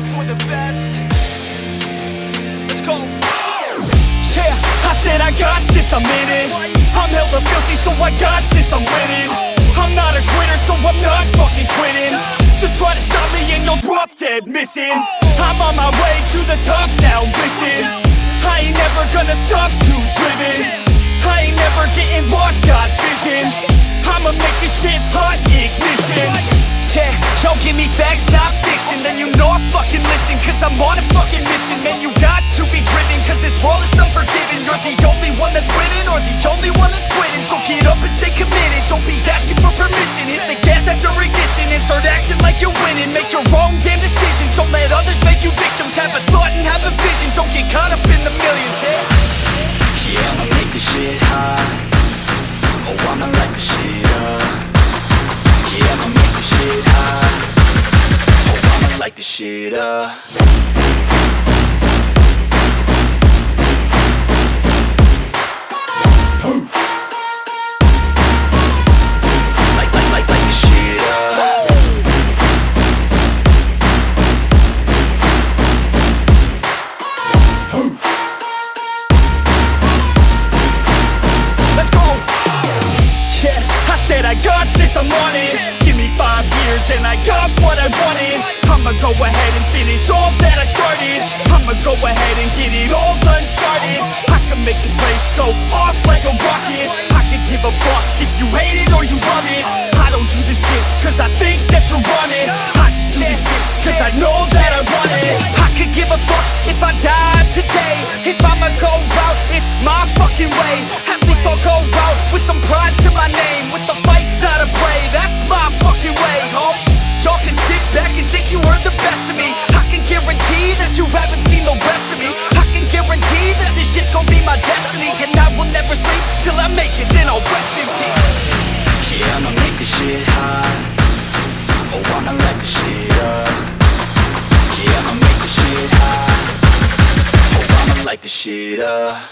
ready for the best. Let's go. Yeah, I said I got this, I'm in it. I'm hella filthy, so I got this, I'm winning. I'm not a quitter, so I'm not fucking quitting. Just try to stop me and you'll drop dead missing. I'm on my way to the top now, listen. I ain't never gonna stop, too driven. I ain't never getting lost, got vision. I'ma make this shit hot, ignition. Yeah, y'all give me facts, not fiction. Then you know I fucking listen, cause I'm on a fucking mission. Man, you got to be driven, cause this world is unforgiving. You're the only one that's winning, or the only one that's quitting. So get up and stay committed, don't be asking for permission. Hit the gas after ignition and start acting like you're winning. Make your own damn decisions, don't let others make you victims. Have a thought and have a vision, don't get caught up in the millions. Yeah, I'ma make this shit hot. Oh, I'ma light the shit up. Yeah, I'ma make this shit hot. Oh, I'ma light this shit up. I got this, I'm on it. Give me 5 years and I got what I wanted. I'ma go ahead and finish all that I started. I'ma go ahead and get it all uncharted. I can make this place go off like a rocket. I can give a fuck if you hate it or you love it. I don't do this shit cause I think that you're on it. I just do this shit cause I know that I want it. I could give a fuck if I died today. If I'ma go out, it's my fucking way. At least I'll go out with some pride to my name. With the fight, not a play, that's my fucking way, ho. Y'all can sit back and think you heard the best of me. I can guarantee that you haven't seen the rest of me. I can guarantee that this shit's gonna be my destiny. And I will never sleep till I make it, then I'll rest in peace. Yeah, I'ma make this shit hot. Oh, I'ma light this shit up. Yeah, I'ma make this shit hot. Oh, I'ma light this shit up.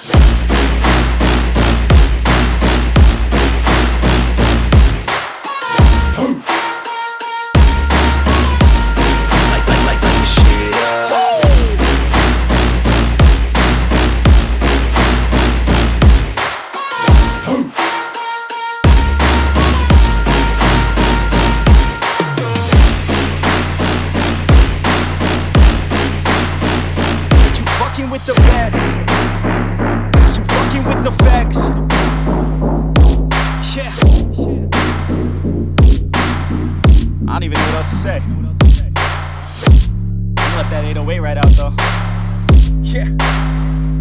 With the best, cause you fucking with the facts. Yeah. I don't even know what else to say. Let that 808 right out though. Yeah.